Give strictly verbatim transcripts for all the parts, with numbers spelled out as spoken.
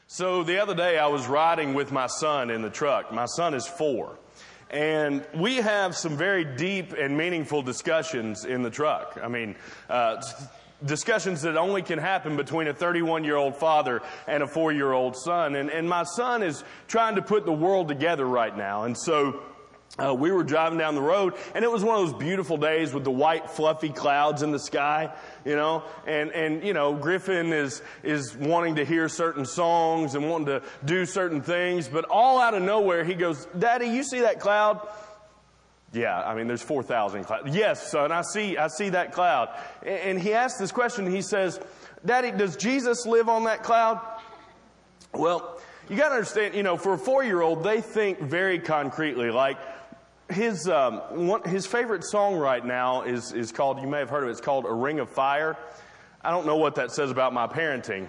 So the other day I was riding with my son in the truck. My son is four. And we have some very deep and meaningful discussions in the truck. I mean, uh, discussions that only can happen between a thirty-one-year-old father and a four-year-old son. And, and my son is trying to put the world together right now. And so Uh, we were driving down the road, and it was one of those beautiful days with the white, fluffy clouds in the sky, you know, and, and, you know, Griffin is, is wanting to hear certain songs and wanting to do certain things, but all out of nowhere, he goes, "Daddy, you see that cloud?" Yeah, I mean, there's four thousand clouds. "Yes, son, I see, I see that cloud." And, and he asked this question, he says, "Daddy, does Jesus live on that cloud?" Well, you gotta understand, you know, for a four-year-old, they think very concretely, like, His um, one, his favorite song right now is is called, you may have heard of it, it's called "A Ring of Fire." I don't know what that says about my parenting.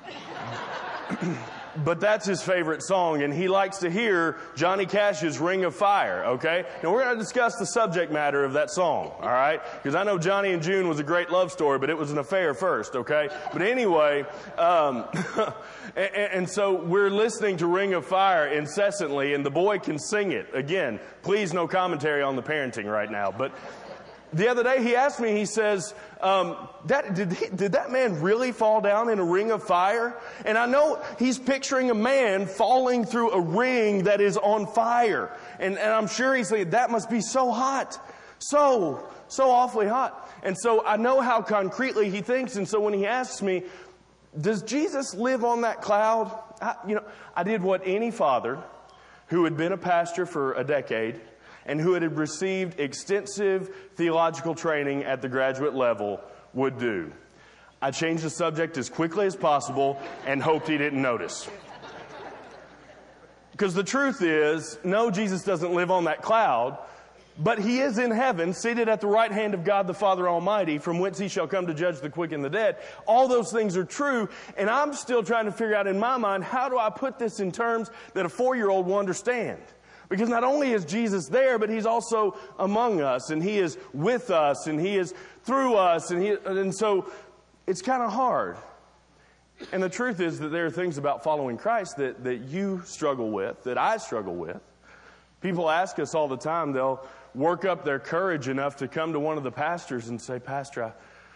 But that's his favorite song, and he likes to hear Johnny Cash's "Ring of Fire," okay? Now, we're going to discuss the subject matter of that song, all right? Because I know Johnny and June was a great love story, but it was an affair first, okay? But anyway, um, and, and so we're listening to "Ring of Fire" incessantly, and the boy can sing it. Again, please no commentary on the parenting right now, but the other day he asked me, he says, um, that, did, he, did that man really fall down in a ring of fire? And I know he's picturing a man falling through a ring that is on fire. And, and I'm sure he's thinking, that must be so hot. So, so awfully hot. And so I know how concretely he thinks. And so when he asks me, does Jesus live on that cloud? I, you know, I did what any father who had been a pastor for a decade and who had received extensive theological training at the graduate level would do. I changed the subject as quickly as possible and hoped he didn't notice. Because the truth is, no, Jesus doesn't live on that cloud, but he is in heaven, seated at the right hand of God the Father Almighty, from whence he shall come to judge the quick and the dead. All those things are true, and I'm still trying to figure out in my mind, how do I put this in terms that a four-year-old will understand? Because not only is Jesus there, but he's also among us, and he is with us, and he is through us, and he, and so it's kind of hard. And the truth is that there are things about following Christ that, that you struggle with, that I struggle with. People ask us all the time, they'll work up their courage enough to come to one of the pastors and say, "Pastor, I,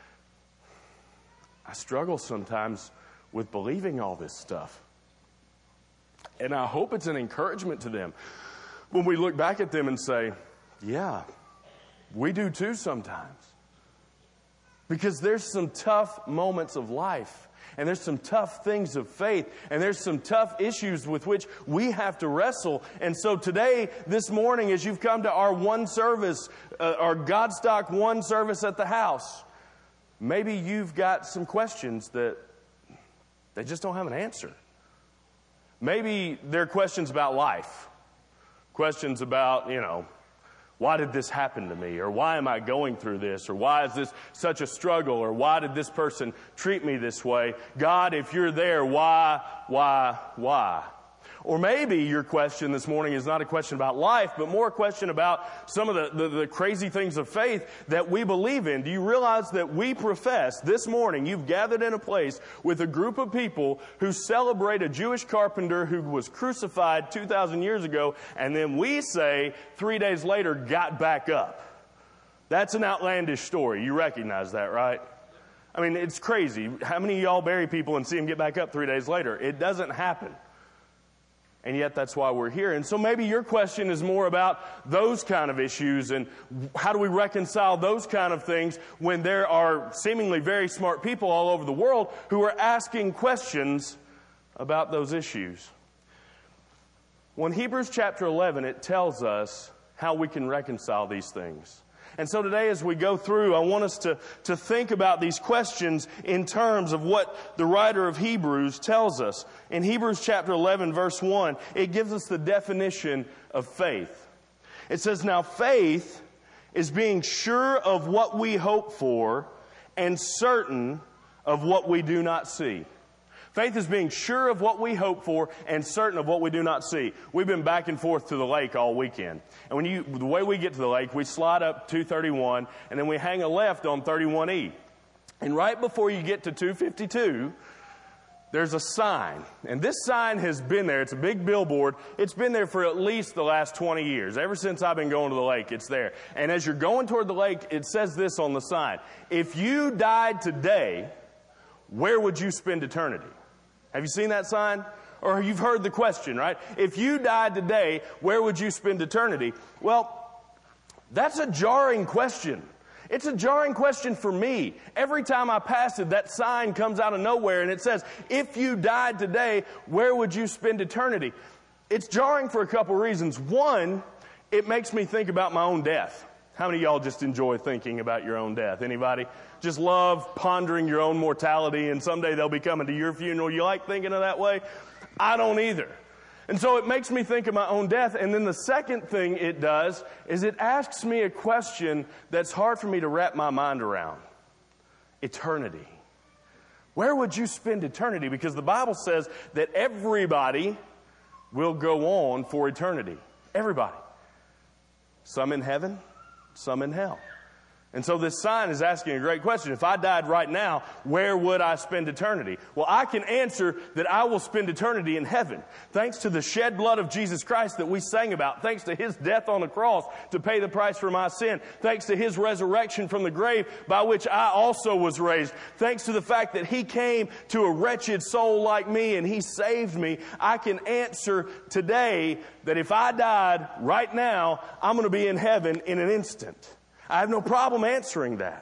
I struggle sometimes with believing all this stuff." And I hope it's an encouragement to them when we look back at them and say, "Yeah, we do too sometimes." Because there's some tough moments of life, and there's some tough things of faith, and there's some tough issues with which we have to wrestle. And so today, this morning, as you've come to our one service, uh, our Godstock one service at the house, maybe you've got some questions that they just don't have an answer. Maybe they're questions about life. Questions about, you know, why did this happen to me? Or why am I going through this? Or why is this such a struggle? Or why did this person treat me this way? God, if you're there, why, why, why? Or maybe your question this morning is not a question about life, but more a question about some of the, the, the crazy things of faith that we believe in. Do you realize that we profess this morning, you've gathered in a place with a group of people who celebrate a Jewish carpenter who was crucified two thousand years ago, and then we say three days later got back up? That's an outlandish story. You recognize that, right? I mean, it's crazy. How many of y'all bury people and see them get back up three days later? It doesn't happen. And yet that's why we're here. And so maybe your question is more about those kind of issues and how do we reconcile those kind of things when there are seemingly very smart people all over the world who are asking questions about those issues. Well, in Hebrews chapter eleven, it tells us how we can reconcile these things. And so today as we go through, I want us to, to think about these questions in terms of what the writer of Hebrews tells us. In Hebrews chapter eleven, verse one, it gives us the definition of faith. It says, "Now faith is being sure of what we hope for and certain of what we do not see." Faith is being sure of what we hope for and certain of what we do not see. We've been back and forth to the lake all weekend. And when you, the way we get to the lake, we slide up two thirty-one, and then we hang a left on thirty-one E. And right before you get to two fifty-two, there's a sign. And this sign has been there. It's a big billboard. It's been there for at least the last twenty years. Ever since I've been going to the lake, it's there. And as you're going toward the lake, it says this on the sign. If you died today, where would you spend eternity? Have you seen that sign? Or you've heard the question, right? If you died today, where would you spend eternity? Well, that's a jarring question. It's a jarring question for me. Every time I pass it, that sign comes out of nowhere and it says, if you died today, where would you spend eternity? It's jarring for a couple reasons. One, it makes me think about my own death. How many of y'all just enjoy thinking about your own death? Anybody? Just love pondering your own mortality and someday they'll be coming to your funeral. You like thinking of that way? I don't either. And so it makes me think of my own death. And then the second thing it does is it asks me a question that's hard for me to wrap my mind around. Eternity. Where would you spend eternity? Because the Bible says that everybody will go on for eternity. Everybody. Some in heaven, some in hell. And so this sign is asking a great question. If I died right now, where would I spend eternity? Well, I can answer that I will spend eternity in heaven. Thanks to the shed blood of Jesus Christ that we sang about. Thanks to His death on the cross to pay the price for my sin. Thanks to His resurrection from the grave by which I also was raised. Thanks to the fact that He came to a wretched soul like me and He saved me. I can answer today that if I died right now, I'm going to be in heaven in an instant. I have no problem answering that.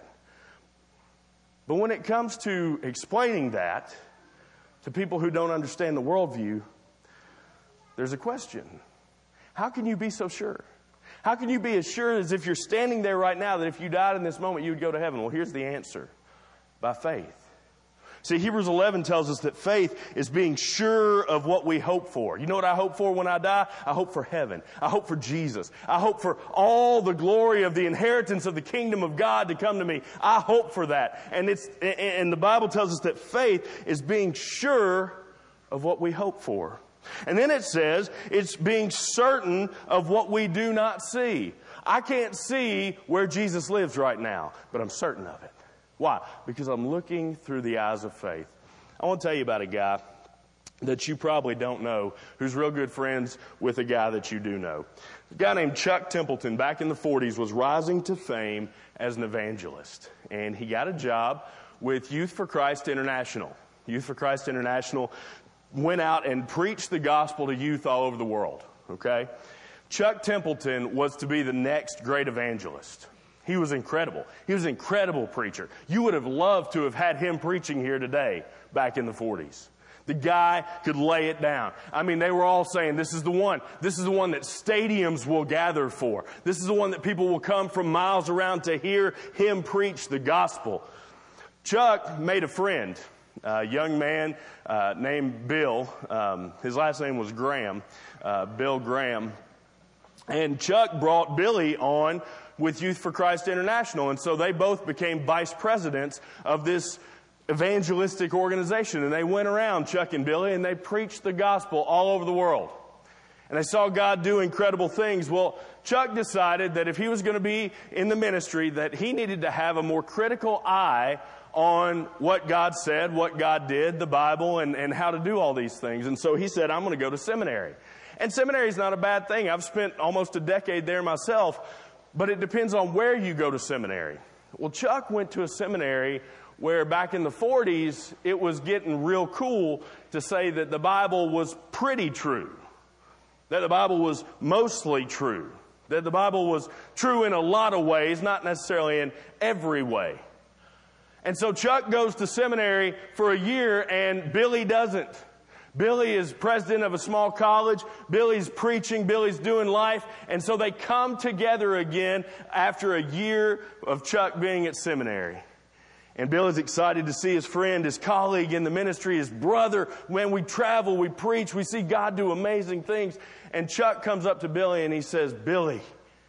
But when it comes to explaining that to people who don't understand the worldview, there's a question. How can you be so sure? How can you be as sure as if you're standing there right now that if you died in this moment, you would go to heaven? Well, here's the answer. By faith. See, Hebrews eleven tells us that faith is being sure of what we hope for. You know what I hope for when I die? I hope for heaven. I hope for Jesus. I hope for all the glory of the inheritance of the kingdom of God to come to me. I hope for that. And it's and the Bible tells us that faith is being sure of what we hope for. And then it says it's being certain of what we do not see. I can't see where Jesus lives right now, but I'm certain of it. Why? Because I'm looking through the eyes of faith. I want to tell you about a guy that you probably don't know who's real good friends with a guy that you do know. A guy named Chuck Templeton back in the forties was rising to fame as an evangelist. And he got a job with Youth for Christ International. Youth for Christ International went out and preached the gospel to youth all over the world. Okay? Chuck Templeton was to be the next great evangelist. He was incredible. He was an incredible preacher. You would have loved to have had him preaching here today back in the forties. The guy could lay it down. I mean, they were all saying, this is the one. This is the one that stadiums will gather for. This is the one that people will come from miles around to hear him preach the gospel. Chuck made a friend, a young man uh, named Bill. Um, his last name was Graham, uh, Bill Graham. And Chuck brought Billy on with Youth for Christ International. And so they both became vice presidents of this evangelistic organization. And they went around, Chuck and Billy, and they preached the gospel all over the world. And they saw God do incredible things. Well, Chuck decided that if he was going to be in the ministry, that he needed to have a more critical eye on what God said, what God did, the Bible, and, and how to do all these things. And so he said, I'm going to go to seminary. And seminary is not a bad thing. I've spent almost a decade there myself. But it depends on where you go to seminary. Well, Chuck went to a seminary where back in the forties, it was getting real cool to say that the Bible was pretty true. That the Bible was mostly true. That the Bible was true in a lot of ways, not necessarily in every way. And so Chuck goes to seminary for a year and Billy doesn't. Billy is president of a small college. Billy's preaching. Billy's doing life. And so they come together again after a year of Chuck being at seminary. And Billy's excited to see his friend, his colleague in the ministry, his brother. When we travel, we preach, we see God do amazing things. And Chuck comes up to Billy and he says, Billy,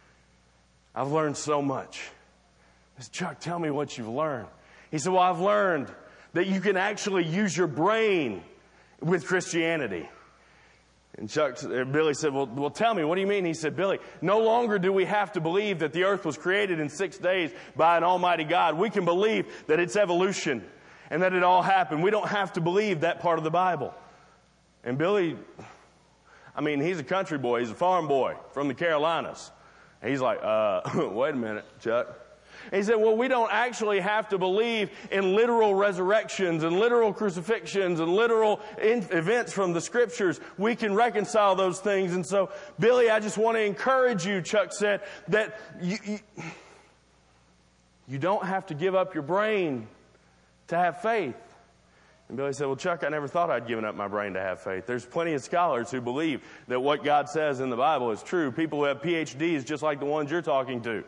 I've learned so much. He says, Chuck, tell me what you've learned. He said, well, I've learned that you can actually use your brain with Christianity. And Chuck, Billy said, well, well, tell me, what do you mean? He said, Billy, no longer do we have to believe that the earth was created in six days by an almighty God. We can believe that it's evolution and that it all happened. We don't have to believe that part of the Bible. And Billy, I mean, he's a country boy. He's a farm boy from the Carolinas. And he's like, uh, wait a minute, Chuck. And he said, well, we don't actually have to believe in literal resurrections and literal crucifixions and literal in- events from the Scriptures. We can reconcile those things. And so, Billy, I just want to encourage you, Chuck said, that you, you, you don't have to give up your brain to have faith. And Billy said, well, Chuck, I never thought I'd given up my brain to have faith. There's plenty of scholars who believe that what God says in the Bible is true. People who have P H Ds just like the ones you're talking to.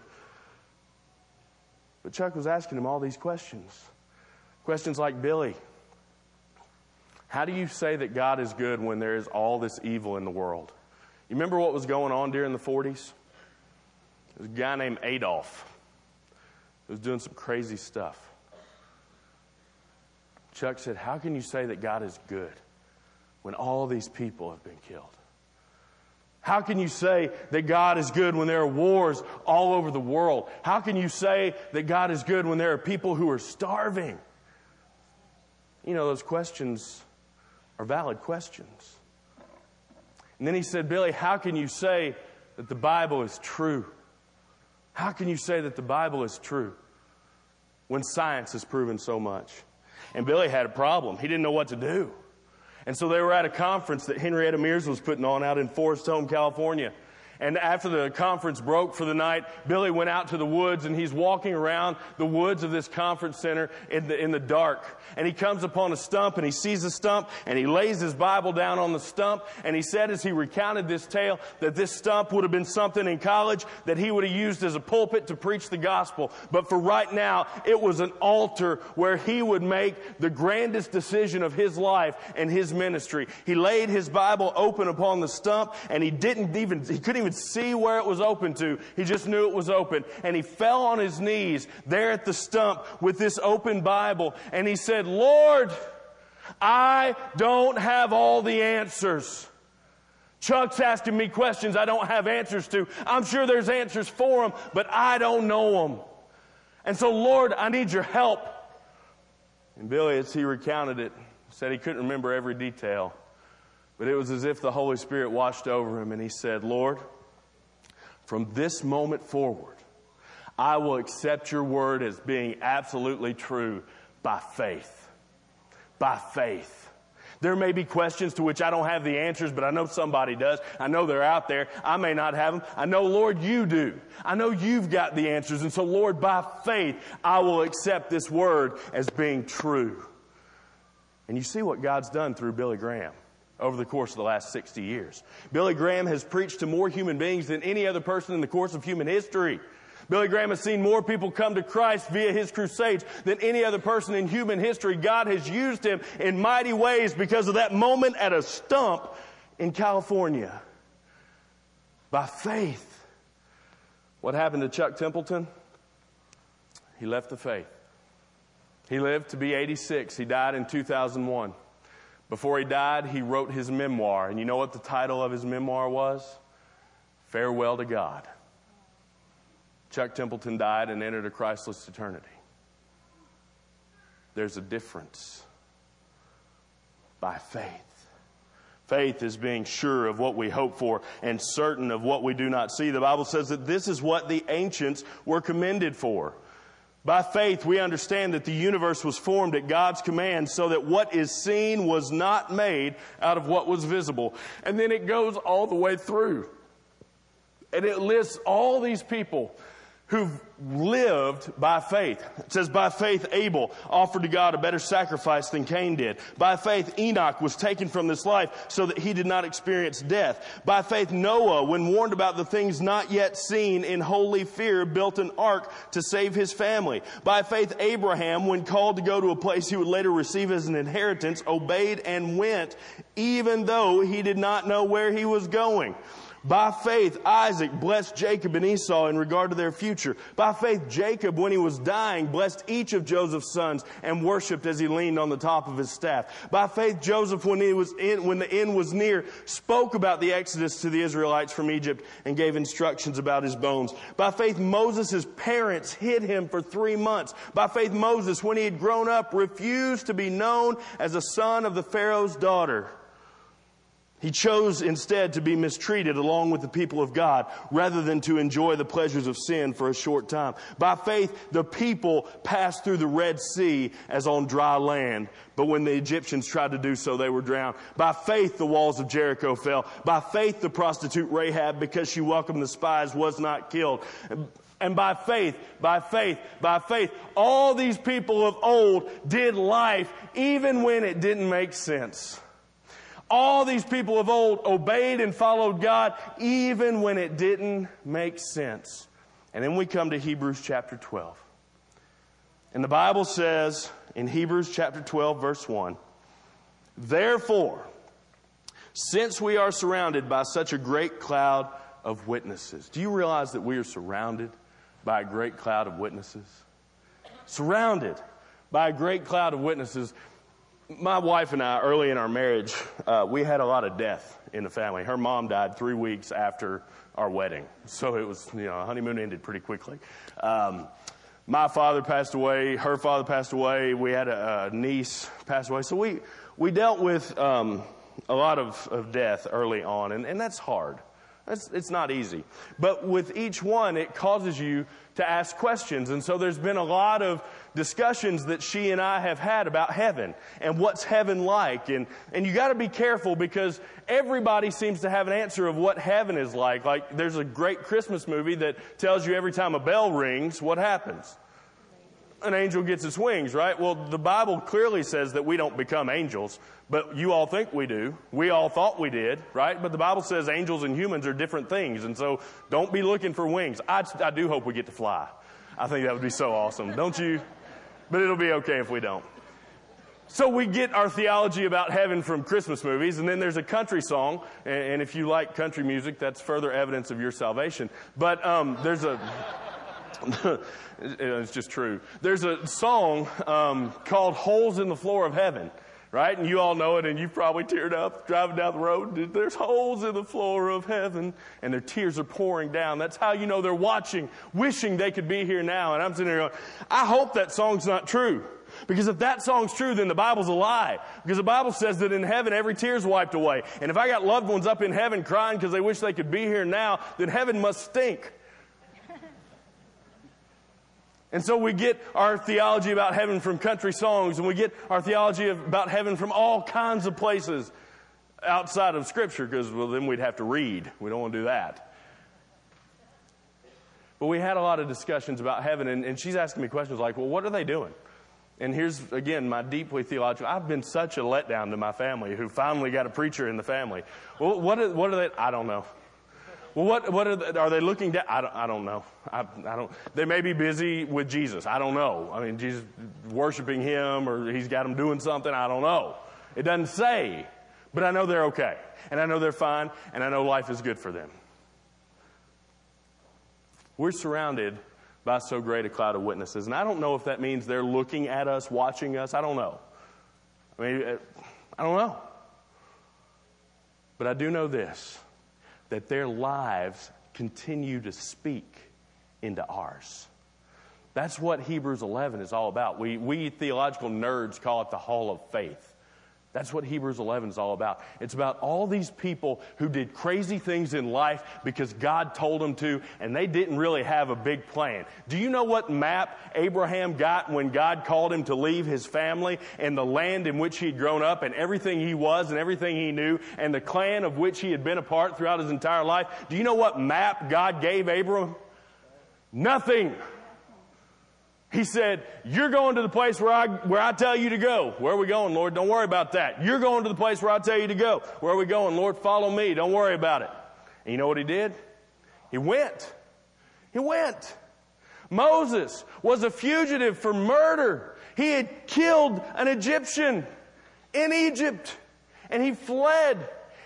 But Chuck was asking him all these questions. Questions like, Billy, how do you say that God is good when there is all this evil in the world? You remember what was going on during the forties? There was a guy named Adolf who was doing some crazy stuff. Chuck said, how can you say that God is good when all these people have been killed? How can you say that God is good when there are wars all over the world? How can you say that God is good when there are people who are starving? You know, those questions are valid questions. And then he said, Billy, how can you say that the Bible is true? How can you say that the Bible is true when science has proven so much? And Billy had a problem. He didn't know what to do. And so they were at a conference that Henrietta Mears was putting on out in Forest Home, California. And after the conference broke for the night, Billy went out to the woods, and he's walking around the woods of this conference center in the, in the dark. And he comes upon a stump, and he sees a stump, and he lays his Bible down on the stump. And he said as he recounted this tale that this stump would have been something in college that he would have used as a pulpit to preach the gospel. But for right now, it was an altar where he would make the grandest decision of his life and his ministry. He laid his Bible open upon the stump, and he didn't even, he couldn't even see where it was open to. He just knew it was open. And he fell on his knees there at the stump with this open Bible. And he said, Lord, I don't have all the answers. Chuck's asking me questions I don't have answers to. I'm sure there's answers for them, but I don't know them. And so, Lord, I need your help. And Billy, as he recounted it, said he couldn't remember every detail. But it was as if the Holy Spirit washed over him, and he said, Lord, from this moment forward, I will accept your word as being absolutely true by faith. By faith. There may be questions to which I don't have the answers, but I know somebody does. I know they're out there. I may not have them. I know, Lord, you do. I know you've got the answers. And so, Lord, by faith, I will accept this word as being true. And you see what God's done through Billy Graham over the course of the last sixty years. Billy Graham has preached to more human beings than any other person in the course of human history. Billy Graham has seen more people come to Christ via his crusades than any other person in human history. God has used him in mighty ways because of that moment at a stump in California. By faith. What happened to Chuck Templeton? He left the faith. He lived to be eighty-six. He died in two thousand one. Before he died, he wrote his memoir. And you know what the title of his memoir was? Farewell to God. Chuck Templeton died and entered a Christless eternity. There's a difference. By faith. Faith is being sure of what we hope for and certain of what we do not see. The Bible says that this is what the ancients were commended for. By faith, we understand that the universe was formed at God's command so that what is seen was not made out of what was visible. And then it goes all the way through. And it lists all these people who've lived by faith. It says, by faith, Abel offered to God a better sacrifice than Cain did. By faith, Enoch was taken from this life so that he did not experience death. By faith, Noah, when warned about the things not yet seen, in holy fear, built an ark to save his family. By faith, Abraham, when called to go to a place he would later receive as an inheritance, obeyed and went, even though he did not know where he was going. By faith, Isaac blessed Jacob and Esau in regard to their future. By faith, Jacob, when he was dying, blessed each of Joseph's sons and worshipped as he leaned on the top of his staff. By faith, Joseph, when he was in, when the end was near, spoke about the exodus to the Israelites from Egypt and gave instructions about his bones. By faith, Moses' parents hid him for three months. By faith, Moses, when he had grown up, refused to be known as a son of the Pharaoh's daughter. He chose instead to be mistreated along with the people of God rather than to enjoy the pleasures of sin for a short time. By faith, the people passed through the Red Sea as on dry land. But when the Egyptians tried to do so, they were drowned. By faith, the walls of Jericho fell. By faith, the prostitute Rahab, because she welcomed the spies, was not killed. And by faith, by faith, by faith, all these people of old did life even when it didn't make sense. All these people of old obeyed and followed God even when it didn't make sense. And then we come to Hebrews chapter twelve. And the Bible says in Hebrews chapter twelve, verse one, therefore, since we are surrounded by such a great cloud of witnesses. Do you realize that we are surrounded by a great cloud of witnesses? Surrounded by a great cloud of witnesses. My wife and I, early in our marriage, uh, we had a lot of death in the family. Her mom died three weeks after our wedding. So it was, you know, honeymoon ended pretty quickly. Um, my father passed away. Her father passed away. We had a, a niece pass away. So we, we dealt with um, a lot of, of death early on, and, and that's hard. It's, it's not easy. But with each one, it causes you to ask questions. And so there's been a lot of discussions that she and I have had about heaven and what's heaven like. And, and you got to be careful because everybody seems to have an answer of what heaven is like. Like there's a great Christmas movie that tells you every time a bell rings, what happens? An angel gets its wings, right? Well, the Bible clearly says that we don't become angels, but you all think we do. We all thought we did, right? But the Bible says angels and humans are different things, and so don't be looking for wings. I, I do hope we get to fly. I think that would be so awesome, don't you? But it'll be okay if we don't. So we get our theology about heaven from Christmas movies, and then there's a country song, and, and if you like country music, that's further evidence of your salvation. But um, there's a... It's just true. There's a song um, called Holes in the Floor of Heaven, right? And you all know it, and you've probably teared up driving down the road. There's holes in the floor of heaven, and their tears are pouring down. That's how you know they're watching, wishing they could be here now. And I'm sitting there going, I hope that song's not true. Because if that song's true, then the Bible's a lie. Because the Bible says that in heaven, every tear's wiped away. And if I got loved ones up in heaven crying because they wish they could be here now, then heaven must stink. And so we get our theology about heaven from country songs, and we get our theology about heaven from all kinds of places outside of Scripture, because, well, then we'd have to read. We don't want to do that. But we had a lot of discussions about heaven, and, and she's asking me questions like, well, what are they doing? And here's, again, my deeply theological, I've been such a letdown to my family who finally got a preacher in the family. Well, what are, what are they? I don't know. Well, what what are they, are they looking down? I don't, I don't know. I, I don't. They may be busy with Jesus. I don't know. I mean, Jesus worshiping Him, or He's got them doing something. I don't know. It doesn't say, but I know they're okay, and I know they're fine, and I know life is good for them. We're surrounded by so great a cloud of witnesses, and I don't know if that means they're looking at us, watching us. I don't know. I mean, I don't know. But I do know this, that their lives continue to speak into ours. That's what Hebrews eleven is all about. We, we theological nerds call it the Hall of Faith. That's what Hebrews eleven is all about. It's about all these people who did crazy things in life because God told them to, and they didn't really have a big plan. Do you know what map Abraham got when God called him to leave his family and the land in which he'd grown up and everything he was and everything he knew and the clan of which he had been a part throughout his entire life? Do you know what map God gave Abram? Nothing. He said, you're going to the place where I, where I tell you to go. Where are we going, Lord? Don't worry about that. You're going to the place where I tell you to go. Where are we going, Lord? Follow me. Don't worry about it. And you know what he did? He went. He went. Moses was a fugitive for murder. He had killed an Egyptian in Egypt. And he fled.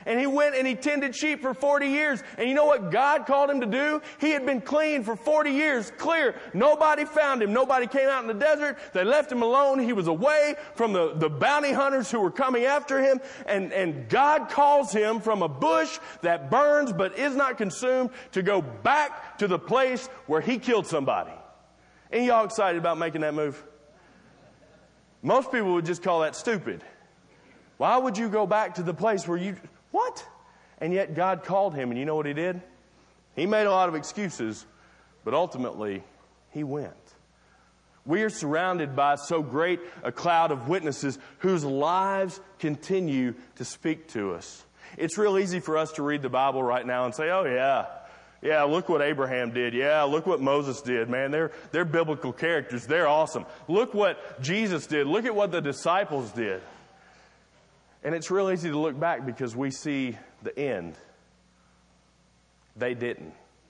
And he went and he tended sheep for forty years. And you know what God called him to do? He had been clean for forty years, clear. Nobody found him. Nobody came out in the desert. They left him alone. He was away from the, the bounty hunters who were coming after him. And, and God calls him from a bush that burns but is not consumed to go back to the place where he killed somebody. Ain't y'all excited about making that move? Most people would just call that stupid. Why would you go back to the place where you... What? And yet God called him, and you know what he did? He made a lot of excuses, but ultimately, he went. We are surrounded by so great a cloud of witnesses whose lives continue to speak to us. It's real easy for us to read the Bible right now and say, oh yeah, yeah, look what Abraham did. Yeah, look what Moses did. Man, they're, they're biblical characters. They're awesome. Look what Jesus did. Look at what the disciples did. And it's real easy to look back because we see the end. They didn't.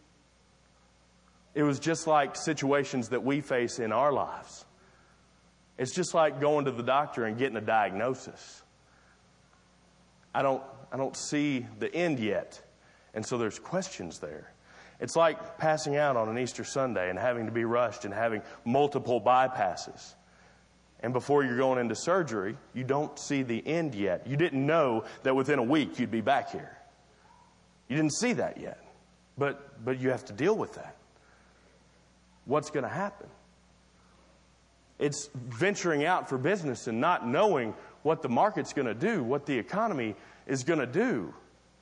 It was just like situations that we face in our lives. It's just like going to the doctor and getting a diagnosis. I don't, I don't see the end yet. And so there's questions there. It's like passing out on an Easter Sunday and having to be rushed and having multiple bypasses. And before you're going into surgery, you don't see the end yet. You didn't know that within a week you'd be back here. You didn't see that yet. But, but you have to deal with that. What's going to happen? It's venturing out for business and not knowing what the market's going to do, what the economy is going to do.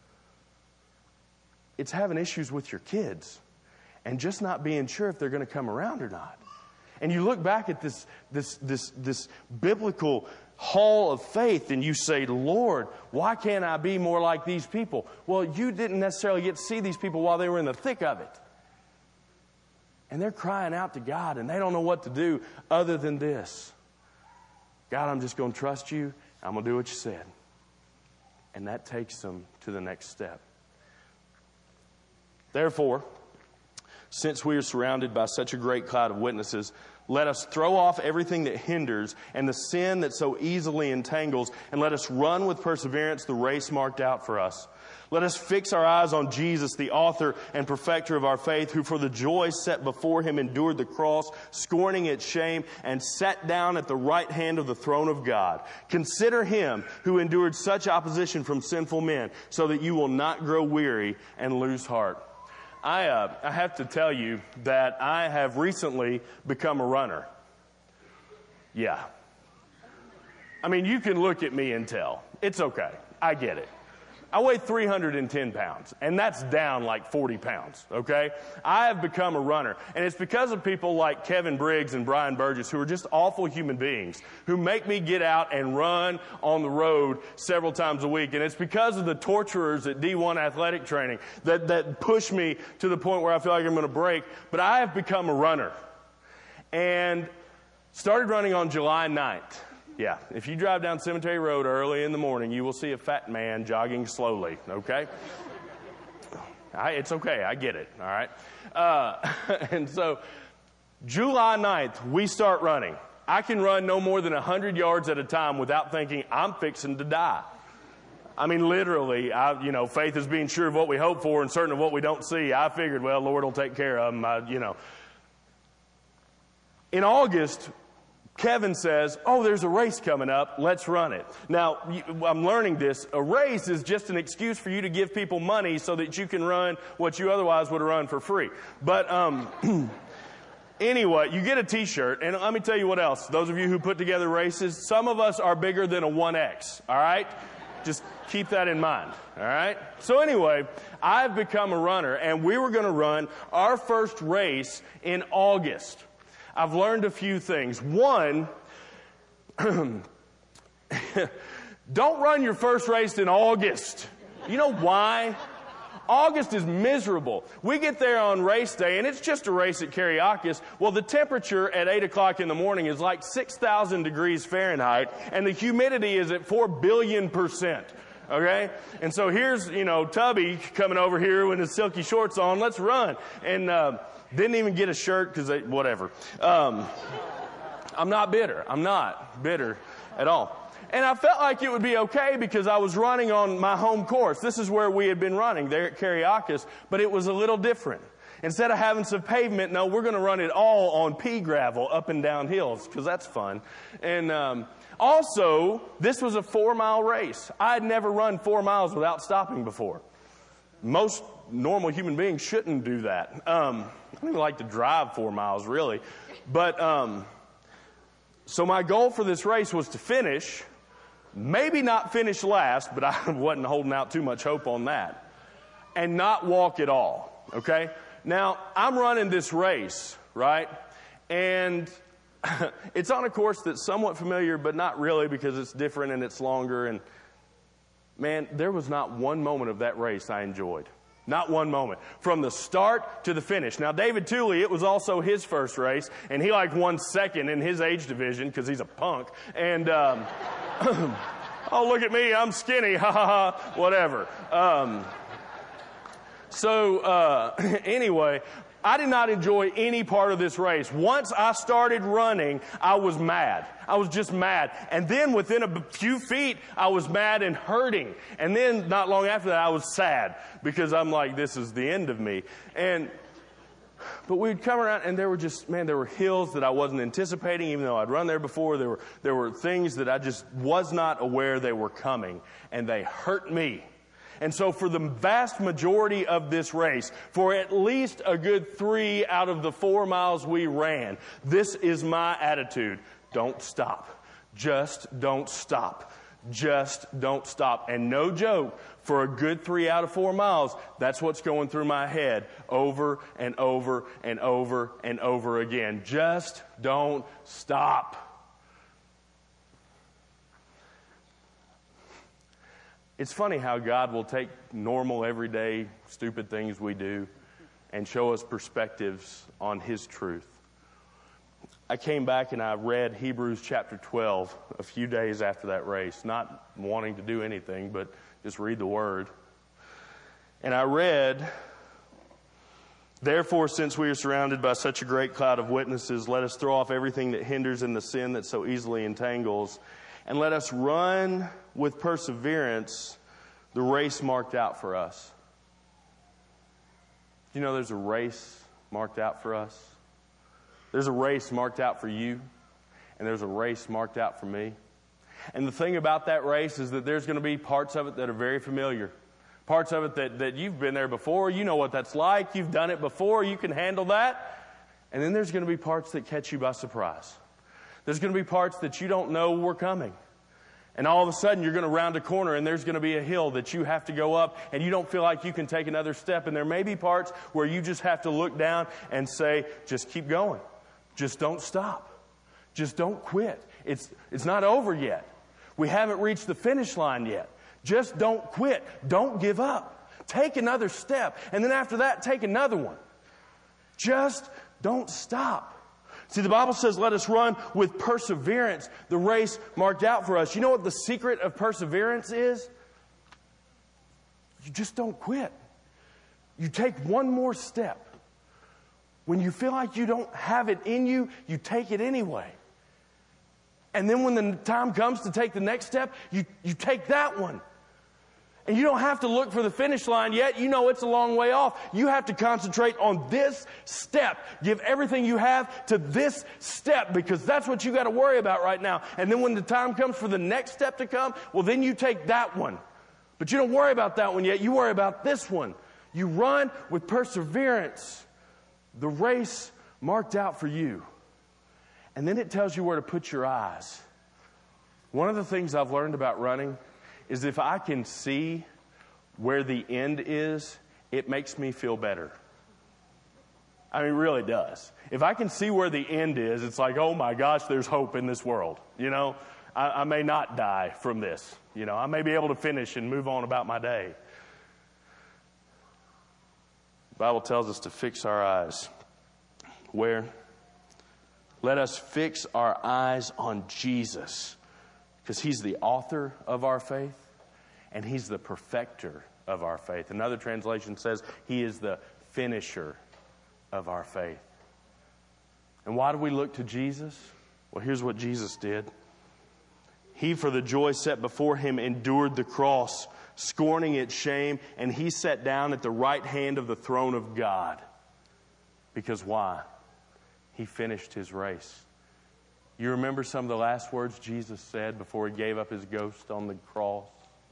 It's having issues with your kids and just not being sure if they're going to come around or not. And you look back at this, this, this, this biblical hall of faith and you say, Lord, why can't I be more like these people? Well, you didn't necessarily get to see these people while they were in the thick of it. And they're crying out to God and they don't know what to do other than this. God, I'm just going to trust you. I'm going to do what you said. And that takes them to the next step. Therefore, since we are surrounded by such a great cloud of witnesses, let us throw off everything that hinders and the sin that so easily entangles, and let us run with perseverance the race marked out for us. Let us fix our eyes on Jesus, the author and perfecter of our faith, who for the joy set before him endured the cross, scorning its shame, and sat down at the right hand of the throne of God. Consider him who endured such opposition from sinful men, so that you will not grow weary and lose heart. I, uh, I have to tell you that I have recently become a runner. Yeah. I mean, you can look at me and tell. It's okay. I get it. I weigh three hundred ten pounds, and that's down like forty pounds, okay? I have become a runner, and it's because of people like Kevin Briggs and Brian Burgess, who are just awful human beings, who make me get out and run on the road several times a week. And it's because of the torturers at D one athletic training that, that push me to the point where I feel like I'm going to break. But I have become a runner, and started running on July ninth. Yeah, if you drive down Cemetery Road early in the morning, you will see a fat man jogging slowly, okay? I, it's okay, I get it, all right? Uh, and so, July ninth, we start running. I can run no more than one hundred yards at a time without thinking, I'm fixing to die. I mean, literally, I, you know, faith is being sure of what we hope for and certain of what we don't see. I figured, well, Lord will take care of them, I, you know. In August, Kevin says, oh, there's a race coming up. Let's run it. Now, I'm learning this. A race is just an excuse for you to give people money so that you can run what you otherwise would have run for free. But um, anyway, you get a T-shirt. And let me tell you what else. Those of you who put together races, some of us are bigger than a one X. All right? Just keep that in mind. All right? So anyway, I've become a runner. And we were going to run our first race in August. I've learned a few things. One, don't run your first race in August. You know why? August is miserable. We get there on race day, and it's just a race at Kariakis. Well, the temperature at eight o'clock in the morning is like six thousand degrees Fahrenheit, and the humidity is at four billion percent. Okay? And so here's, you know, Tubby coming over here with his silky shorts on. Let's run. And uh, didn't even get a shirt because whatever. Um, I'm not bitter. I'm not bitter at all. And I felt like it would be okay because I was running on my home course. This is where we had been running there at Kariakis, but it was a little different. Instead of having some pavement, no, we're going to run it all on pea gravel up and down hills because that's fun. And um, also, this was a four-mile race. I had never run four miles without stopping before. Most normal human beings shouldn't do that. Um, I don't even like to drive four miles, really. But um, so my goal for this race was to finish, maybe not finish last, but I wasn't holding out too much hope on that, and not walk at all, okay? Now, I'm running this race, right? And it's on a course that's somewhat familiar, but not really because it's different and it's longer. And man, there was not one moment of that race I enjoyed. Not one moment. From the start to the finish. Now, David Tooley, it was also his first race, and he like won second in his age division because he's a punk. And, um, oh, look at me, I'm skinny, ha ha ha, whatever. Um, So, uh, anyway, I did not enjoy any part of this race. Once I started running, I was mad. I was just mad. And then within a few feet, I was mad and hurting. And then not long after that, I was sad because I'm like, this is the end of me. And, but we'd come around and there were just, man, there were hills that I wasn't anticipating, even though I'd run there before. There were, there were things that I just was not aware they were coming, and they hurt me. And so for the vast majority of this race, for at least a good three out of the four miles we ran, this is my attitude. Don't stop. Just don't stop. Just don't stop. And no joke, for a good three out of four miles, that's what's going through my head over and over and over and over again. Just don't stop. It's funny how God will take normal, everyday, stupid things we do and show us perspectives on His truth. I came back and I read Hebrews chapter twelve a few days after that race, not wanting to do anything, but just read the Word. And I read, "Therefore, since we are surrounded by such a great cloud of witnesses, let us throw off everything that hinders and the sin that so easily entangles, and let us run with perseverance the race marked out for us." Do you know there's a race marked out for us? There's a race marked out for you, and there's a race marked out for me. And the thing about that race is that there's going to be parts of it that are very familiar. Parts of it that, that you've been there before. You know what that's like. You've done it before. You can handle that. And then there's going to be parts that catch you by surprise. There's going to be parts that you don't know were coming. And all of a sudden, you're going to round a corner, and there's going to be a hill that you have to go up, and you don't feel like you can take another step. And there may be parts where you just have to look down and say, just keep going. Just don't stop. Just don't quit. It's, it's not over yet. We haven't reached the finish line yet. Just don't quit. Don't give up. Take another step. And then after that, take another one. Just don't stop. See, the Bible says, let us run with perseverance the race marked out for us. You know what the secret of perseverance is? You just don't quit. You take one more step. When you feel like you don't have it in you, you take it anyway. And then when the time comes to take the next step, you, you take that one. And you don't have to look for the finish line yet. You know it's a long way off. You have to concentrate on this step. Give everything you have to this step, because that's what you got to worry about right now. And then when the time comes for the next step to come, well, then you take that one. But you don't worry about that one yet. You worry about this one. You run with perseverance the race marked out for you. And then it tells you where to put your eyes. One of the things I've learned about running is if I can see where the end is, it makes me feel better. I mean, it really does. If I can see where the end is, it's like, oh my gosh, there's hope in this world. You know, I, I may not die from this. You know, I may be able to finish and move on about my day. The Bible tells us to fix our eyes. Where? Let us fix our eyes on Jesus, because He's the author of our faith, and He's the perfecter of our faith. Another translation says He is the finisher of our faith. And why do we look to Jesus? Well, here's what Jesus did. He, for the joy set before him, endured the cross, scorning its shame, and he sat down at the right hand of the throne of God. Because why? He finished his race. You remember some of the last words Jesus said before he gave up his ghost on the cross?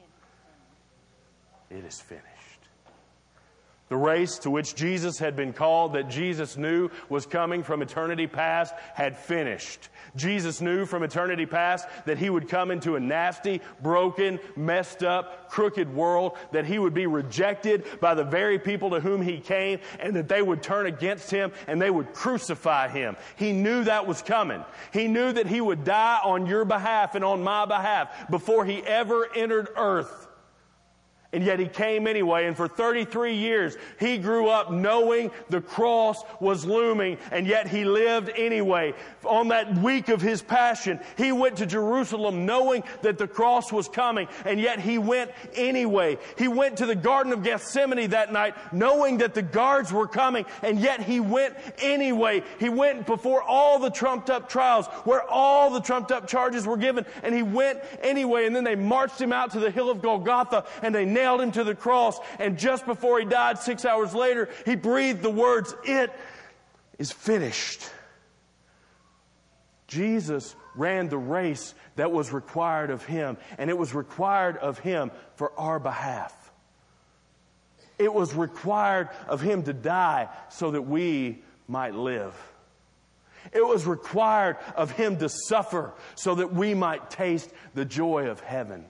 It is finished. The race to which Jesus had been called, that Jesus knew was coming from eternity past, had finished. Jesus knew from eternity past that he would come into a nasty, broken, messed up, crooked world, that he would be rejected by the very people to whom he came, and that they would turn against him and they would crucify him. He knew that was coming. He knew that he would die on your behalf and on my behalf before he ever entered earth. And yet he came anyway, and for thirty-three years he grew up knowing the cross was looming, and yet he lived anyway. On that week of his passion, he went to Jerusalem knowing that the cross was coming, and yet he went anyway. He went to the Garden of Gethsemane that night knowing that the guards were coming, and yet he went anyway. He went before all the trumped up trials, where all the trumped up charges were given, and he went anyway. And then they marched him out to the hill of Golgotha, and they nailed him to the cross, and just before he died, six hours later, he breathed the words, "It is finished." Jesus ran the race that was required of him, and it was required of him for our behalf. It was required of him to die so that we might live. It was required of him to suffer so that we might taste the joy of heaven.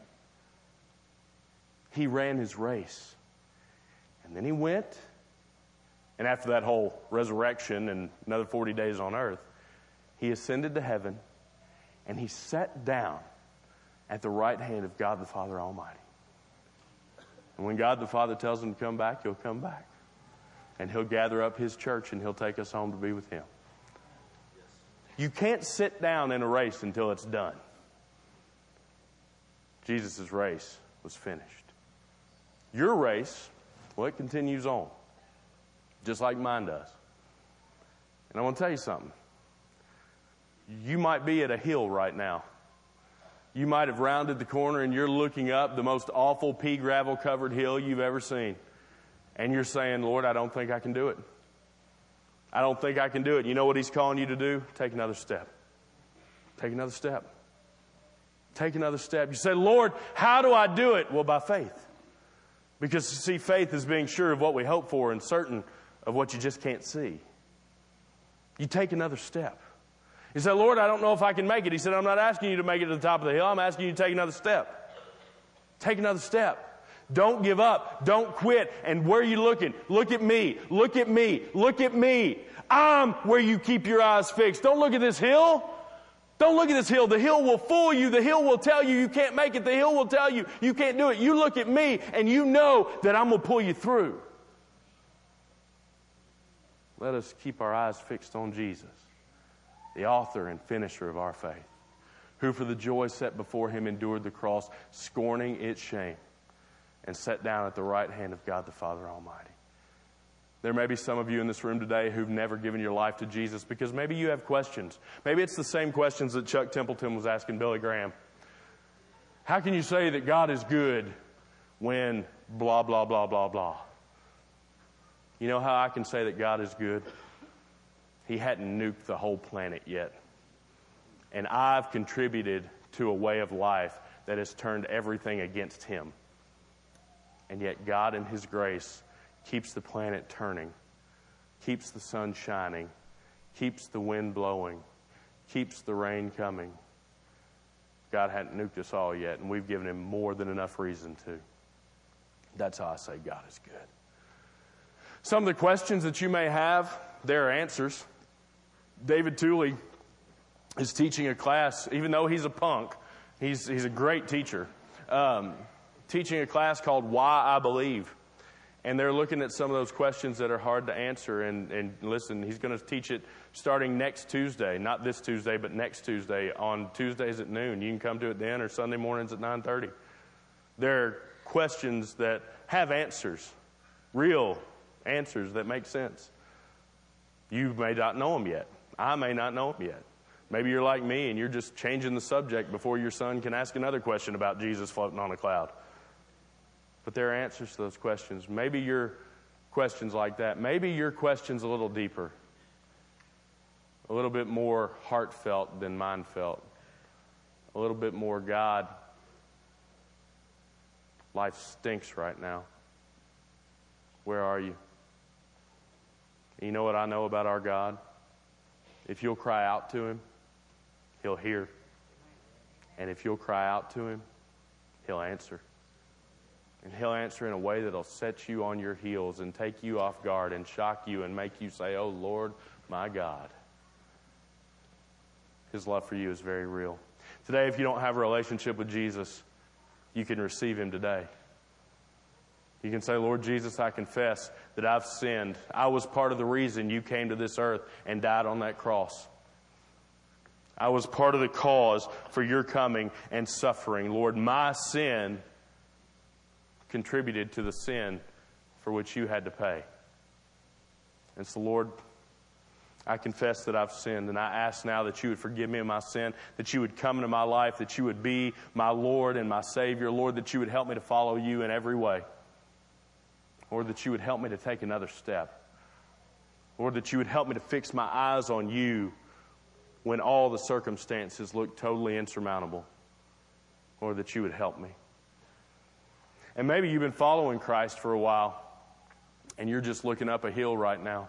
He ran his race. And then he went, and after that whole resurrection and another forty days on earth, he ascended to heaven, and he sat down at the right hand of God the Father Almighty. And when God the Father tells him to come back, he'll come back. And he'll gather up his church, and he'll take us home to be with him. You can't sit down in a race until it's done. Jesus' race was finished. Your race, well, it continues on, just like mine does. And I want to tell you something. You might be at a hill right now. You might have rounded the corner and you're looking up the most awful pea gravel covered hill you've ever seen. And you're saying, "Lord, I don't think I can do it. I don't think I can do it." You know what he's calling you to do? Take another step. Take another step. Take another step. You say, "Lord, how do I do it?" Well, by faith. Because, you see, faith is being sure of what we hope for and certain of what you just can't see. You take another step. You say, "Lord, I don't know if I can make it." He said, "I'm not asking you to make it to the top of the hill. I'm asking you to take another step." Take another step. Don't give up. Don't quit. And where are you looking? Look at me. Look at me. Look at me. I'm where you keep your eyes fixed. Don't look at this hill. Don't look at this hill. The hill will fool you. The hill will tell you you can't make it. The hill will tell you you can't do it. You look at me and you know that I'm going to pull you through. Let us keep our eyes fixed on Jesus, the author and finisher of our faith, who for the joy set before him endured the cross, scorning its shame, and sat down at the right hand of God the Father Almighty. There may be some of you in this room today who've never given your life to Jesus because maybe you have questions. Maybe it's the same questions that Chuck Templeton was asking Billy Graham. How can you say that God is good when blah, blah, blah, blah, blah? You know how I can say that God is good? He hadn't nuked the whole planet yet. And I've contributed to a way of life that has turned everything against him. And yet God in his grace keeps the planet turning, keeps the sun shining, keeps the wind blowing, keeps the rain coming. God hadn't nuked us all yet, and we've given him more than enough reason to. That's how I say God is good. Some of the questions that you may have, there are answers. David Tooley is teaching a class, even though he's a punk, he's, he's a great teacher, um, teaching a class called Why I Believe. And they're looking at some of those questions that are hard to answer. And, and listen, he's going to teach it starting next Tuesday. Not this Tuesday, but next Tuesday on Tuesdays at noon. You can come to it then, or Sunday mornings at nine thirty. There are questions that have answers, real answers that make sense. You may not know them yet. I may not know them yet. Maybe you're like me and you're just changing the subject before your son can ask another question about Jesus floating on a cloud. But there are answers to those questions. Maybe your questions like that. Maybe your question's a little deeper, a little bit more heartfelt than mine felt, a little bit more, God, life stinks right now. Where are you? And you know what I know about our God? If you'll cry out to Him, He'll hear. And if you'll cry out to Him, He'll answer. And He'll answer in a way that'll set you on your heels and take you off guard and shock you and make you say, "Oh, Lord, my God." His love for you is very real. Today, if you don't have a relationship with Jesus, you can receive Him today. You can say, "Lord Jesus, I confess that I've sinned. I was part of the reason you came to this earth and died on that cross. I was part of the cause for your coming and suffering. Lord, my sin contributed to the sin for which you had to pay. And so, Lord, I confess that I've sinned, and I ask now that you would forgive me of my sin, that you would come into my life, that you would be my Lord and my Savior. Lord, that you would help me to follow you in every way. Lord, that you would help me to take another step. Lord, that you would help me to fix my eyes on you when all the circumstances look totally insurmountable. Lord, that you would help me." And maybe you've been following Christ for a while, and you're just looking up a hill right now.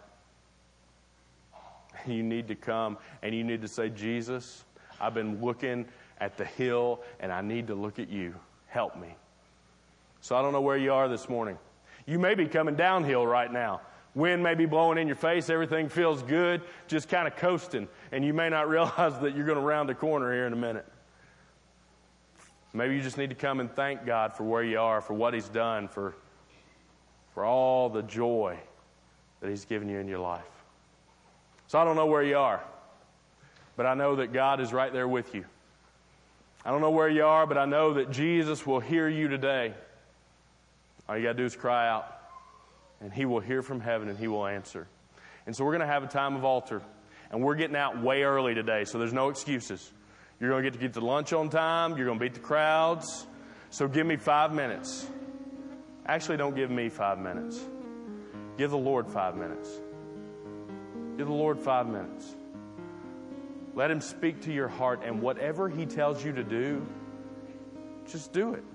You need to come, and you need to say, "Jesus, I've been looking at the hill, and I need to look at you. Help me." So I don't know where you are this morning. You may be coming downhill right now. Wind may be blowing in your face. Everything feels good, just kind of coasting. And you may not realize that you're going to round a corner here in a minute. Maybe you just need to come and thank God for where you are, for what He's done, for, for all the joy that He's given you in your life. So I don't know where you are, but I know that God is right there with you. I don't know where you are, but I know that Jesus will hear you today. All you got to do is cry out, and He will hear from heaven, and He will answer. And so we're going to have a time of altar, and we're getting out way early today, so there's no excuses. You're going to get to get to lunch on time. You're going to beat the crowds. So give me five minutes. Actually, don't give me five minutes. Give the Lord five minutes. Give the Lord five minutes. Let Him speak to your heart, and whatever He tells you to do, just do it.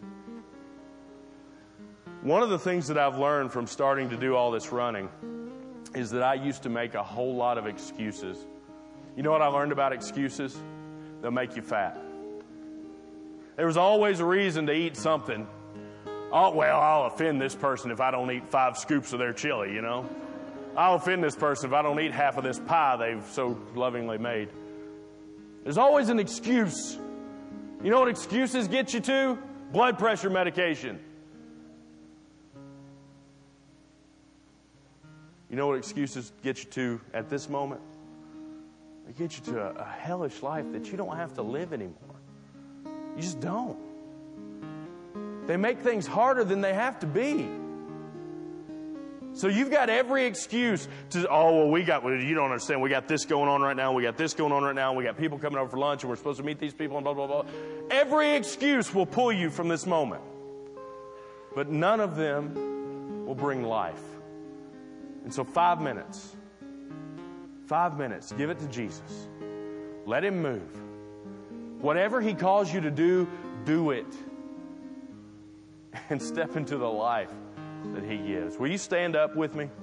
One of the things that I've learned from starting to do all this running is that I used to make a whole lot of excuses. You know what I learned about excuses? They'll make you fat. There was always a reason to eat something. Oh, well, I'll offend this person if I don't eat five scoops of their chili, you know. I'll offend this person if I don't eat half of this pie they've so lovingly made. There's always an excuse. You know what excuses get you to? Blood pressure medication. You know what excuses get you to at this moment? They get you to a, a hellish life that you don't have to live anymore. You just don't. They make things harder than they have to be. So you've got every excuse to, oh, well, we got, well, you don't understand, we got this going on right now, we got this going on right now, we got people coming over for lunch, and we're supposed to meet these people, and blah, blah, blah. Every excuse will pull you from this moment. But none of them will bring life. And so five minutes, five minutes, give it to Jesus. Let Him move. Whatever He calls you to do, do it. And step into the life that He gives. Will you stand up with me?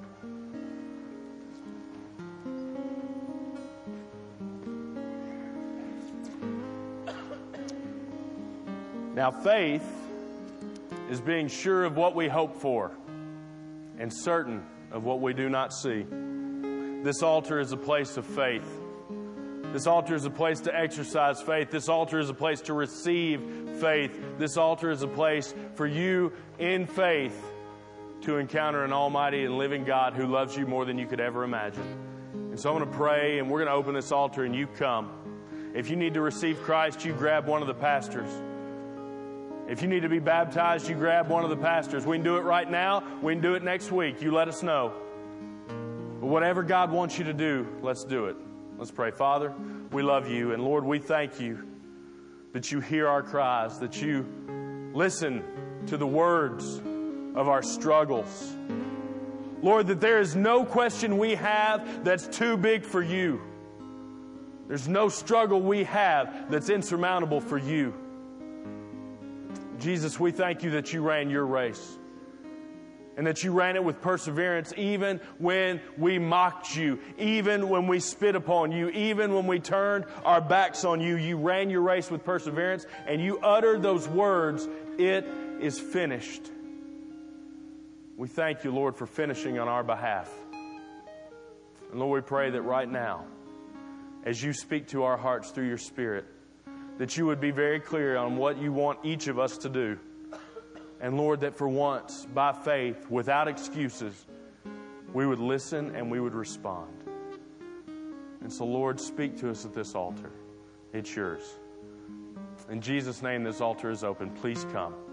Now, faith is being sure of what we hope for and certain of what we do not see. This altar is a place of faith. This altar is a place to exercise faith. This altar is a place to receive faith. This altar is a place for you in faith to encounter an almighty and living God who loves you more than you could ever imagine. And so I'm going to pray, and we're going to open this altar, and you come. If you need to receive Christ, you grab one of the pastors. If you need to be baptized, you grab one of the pastors. We can do it right now. We can do it next week. You let us know. But whatever God wants you to do, let's do it. Let's pray. Father, We love you. And Lord, we thank you that you hear our cries, that you listen to the words of our struggles. Lord, that there is no question we have that's too big for you. There's no struggle we have that's insurmountable for you. Jesus, we thank you that you ran your race and that you ran it with perseverance even when we mocked you, even when we spit upon you, even when we turned our backs on you. You ran your race with perseverance and you uttered those words, "It is finished." We thank you, Lord, for finishing on our behalf. And Lord, we pray that right now, as you speak to our hearts through your Spirit, that you would be very clear on what you want each of us to do. And Lord, that for once, by faith, without excuses, we would listen and we would respond. And so, Lord, speak to us at this altar. It's yours. In Jesus' name, this altar is open. Please come.